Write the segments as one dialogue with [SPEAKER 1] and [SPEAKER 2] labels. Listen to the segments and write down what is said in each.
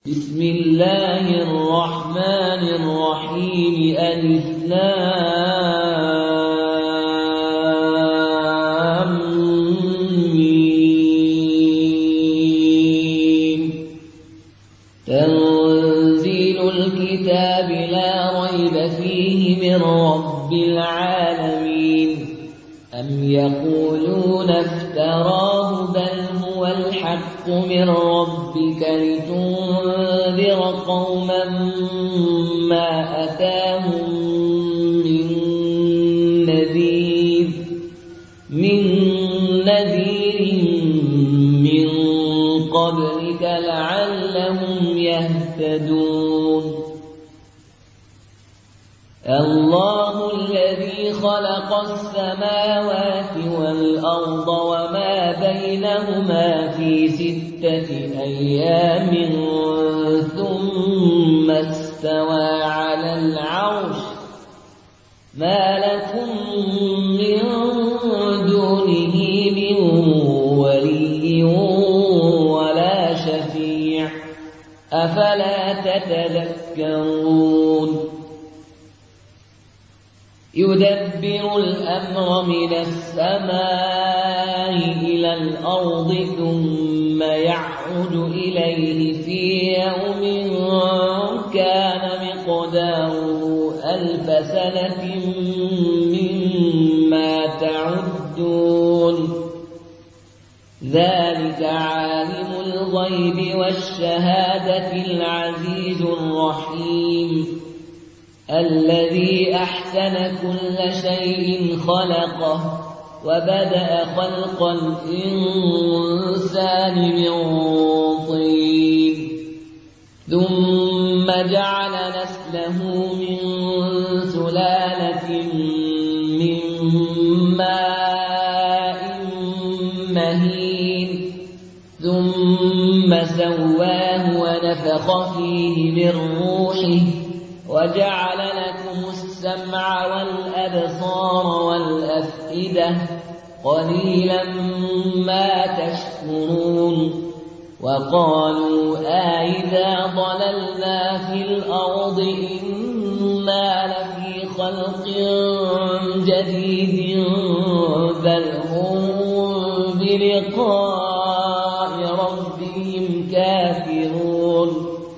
[SPEAKER 1] بسم الله الرحمن الرحيم ألف لام ميم تنزيل الكتاب لا ريب فيه من رب العالمين أم يقولون افتراه بل هو الحق من ربك لتنذر قوما ما أتاهم من نذير من قبلك لعلهم يهتدون. الله الذي خلق السماوات والأرض وما بينهما في 6 أيام ثم استوى على العرش ما لكم من دونه من ولي ولا شفيع أفلا تتذكرون. يدبر الأمر من السماء إلى الأرض ثم يعود إليه في يوم كان مقداره 1000 سنة مما تعدون. ذلك عالم الغيب والشهادة العزيز الرحيم الذي أحسن كل شيء خلقه وبدأ خلق الإنسان من طين ثم جعل نسله من سلالة من ماء مهين ثم سواه ونفخ فيه من روحه وجعل لكم السمع والأبصار والأفئدة قليلا ما تشكرون. وقالوا أإذا ضللنا في الأرض إنا لفي خلق جديد بل هم بلقاء ربهم كافرون.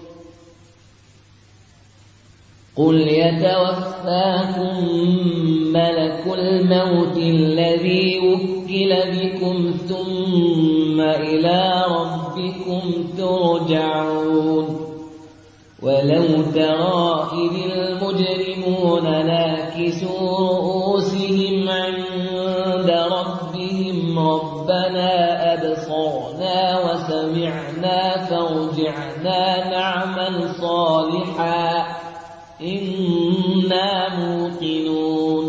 [SPEAKER 1] قل يتوفاكم ملك الموت الذي وكل بكم ثم إلى ربكم ترجعون. ولو ترى إذ المجرمون ناكسوا رؤوسهم عند ربهم ربنا أبصرنا وسمعنا فارجعنا نعمل صالحا إنا موقنون.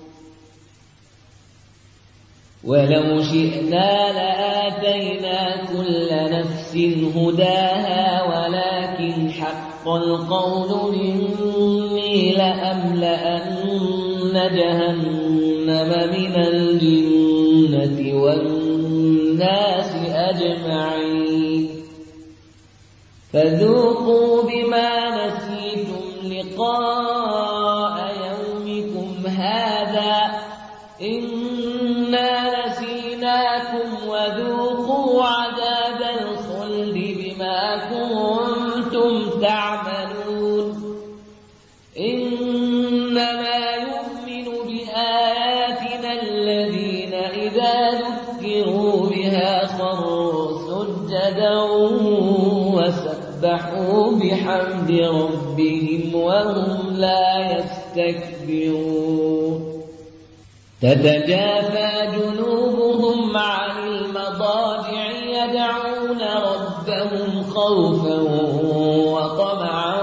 [SPEAKER 1] ولو شئنا لآتينا كل نفس هداها ولكن حق القول مني لأملأن جهنم من الجنة والناس أجمعين. فذوقوا بما نسيتم لقاء يومكم هذا إنا نسيناكم وذوقوا عذاب الخلد بما كنتم تعملون. إنما يؤمن بآياتنا الذين إذا ذكروا بها خروا سجدا وسبحوا بحمد ربهم وهم لا يستكبرون. تتجافى جنوبهم عن المضاجع يدعون ربهم خوفا وطمعا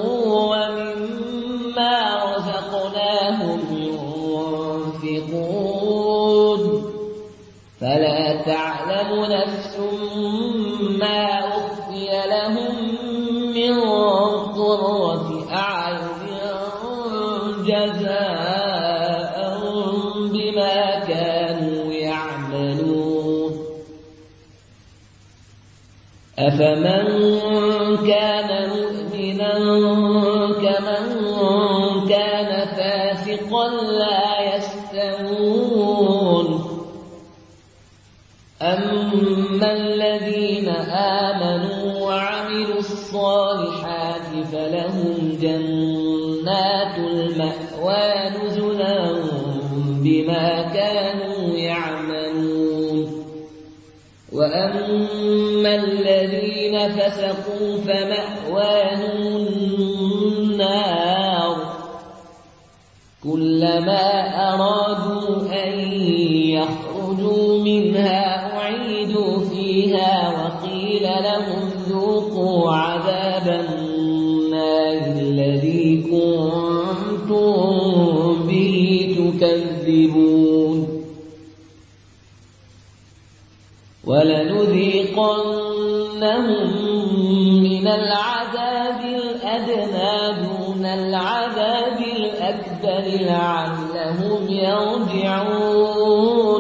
[SPEAKER 1] ومما رزقناهم ينفقون. فلا تعلم نفس ما أخفي لهم من قرة أعين جزاء بما كانوا يعملون. أفمن كان مؤمنا كمن كان فاسقا لا يستوون أما الذين آمنوا وعملوا الصالحات فلهم جنات المأوى نزلا بما كانوا يعملون وأما الذين فسقوا فمأواهم النار كلما أرادوا أن يخرجوا منها أعيدوا فيها وقيل لهم ذوقوا عذاب النار الذي كنتم به تكذبون ولنذيقنهم من العذاب الأدنى دون العذاب الأكبر لعلهم يرجعون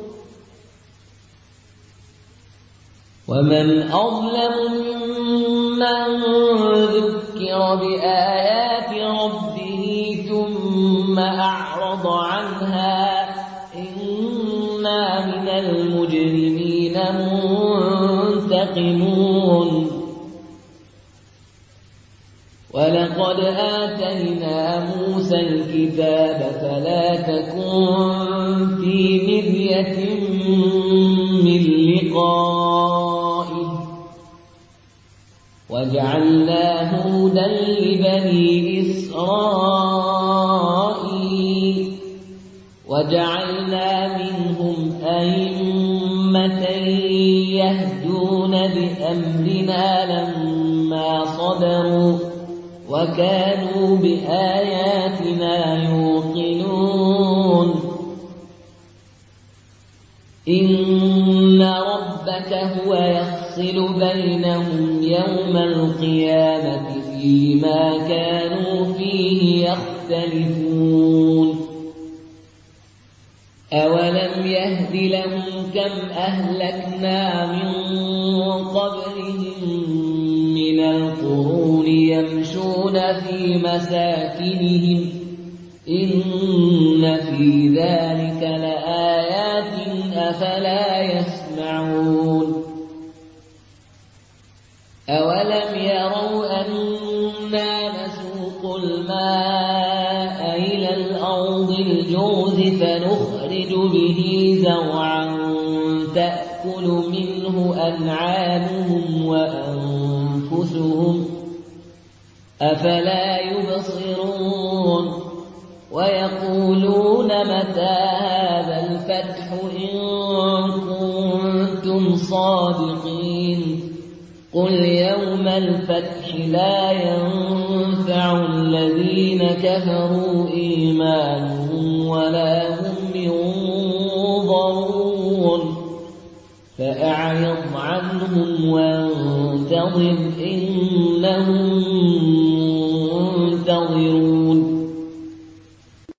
[SPEAKER 1] ومن أظلم ممن ذكر بآيات ربه ثم أعرض عنها إنا من المجرمين منتقمون ولقد آتينا موسى الكتاب فلا تكن في مرية من لقائه وجعلناه هدى لبني إسرائيل وجعلنا منهم أئمة يهدون بأمرنا لما صبروا وكانوا بآياتنا يوقنون إن ربك هو يفصل بينهم يوم القيامة فيما كانوا فيه يختلفون أولم يهد لهم كم أهلكنا من قبلهم من القرون يمشون في مساكنهم إن في ذلك لآيات أفلا يسمعون أولم يروا أنا نسوق الماء إلى الأرض الجوز فنخرج به زرعا تأكل منه أنعامهم وأنفسهم أفلا يبصرون ويقولون متى هذا الفتح إن كنتم صادقين قل يوم الفتح لا ينفع الذين كفروا إيمانهم ولا هم ينظرون فأعرض عنهم وانتظر إنهم منتظرون